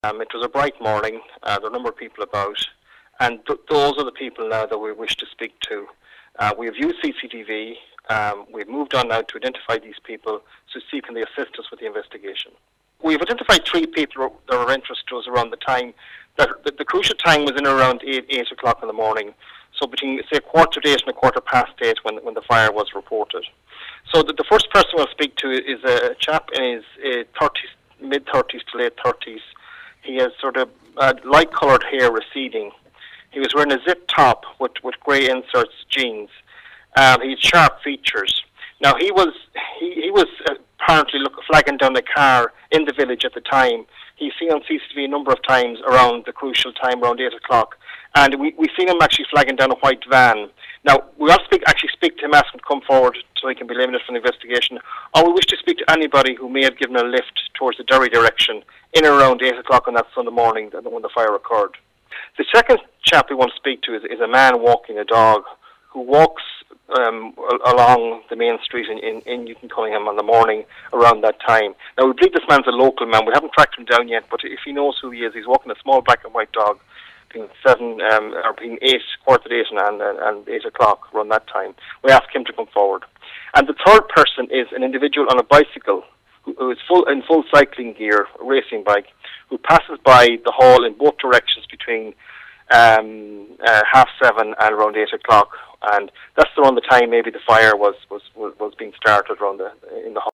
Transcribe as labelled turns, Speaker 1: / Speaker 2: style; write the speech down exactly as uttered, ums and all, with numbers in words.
Speaker 1: Um, it was a bright morning. Uh, there were a number of people about, and th- those are the people now that we wish to speak to. Uh, we have used C C T V. Um, we've moved on now to identify these people, so see can they assist us with the investigation. We've identified three people that were of interest to us around the time. That the, the crucial time was in around eight, eight o'clock in the morning, so between say quarter to eight and a quarter past eight when when the fire was reported. So the, the first person we'll speak to is a chap in his uh, thirties, mid thirties to late thirties. He has sort of uh, light-coloured hair receding. He was wearing a zip top with, with grey inserts jeans. Um, he had sharp features. Now he was he, he was apparently look, flagging down a car in the village at the time. He's seen on C C T V a number of times around the crucial time, around eight o'clock, and we we seen him actually flagging down a white van. Now we also speak, actually speak to him, ask him to come forward so he can be limited from the investigation. Or we wish to speak to anybody who may have given a lift towards the Derry direction in and around eight o'clock on that Sunday morning when the fire occurred. The second chap we want to speak to is, is a man walking a dog who walks um, along the main street in, in, in Newton Cunningham on the morning around that time. Now we believe this man's a local man. We haven't tracked him down yet, but if he knows who he is, he's walking a small black and white dog between seven um, or between eight, quarter to eight and, and, and eight o'clock around that time. We ask him to come forward. And the third person is an individual on a bicycle who, who is full in full cycling gear, a racing bike, who passes by the hall in both directions between um, uh, half seven and around eight o'clock. And that's around the time maybe the fire was was was, was being started around the in the hall.